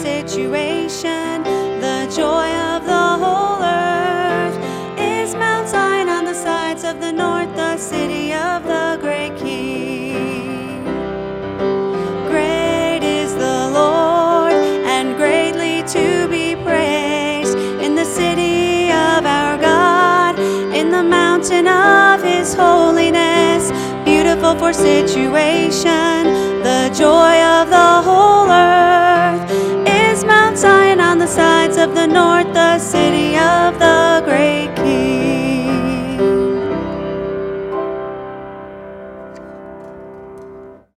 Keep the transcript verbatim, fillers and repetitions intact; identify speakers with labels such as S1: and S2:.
S1: situation. The joy of the whole earth is Mount Zion on the sides of the north, the city of the great King. Great is the Lord, and greatly to be praised, in the city of our God, in the mountain of his holiness, beautiful for situation.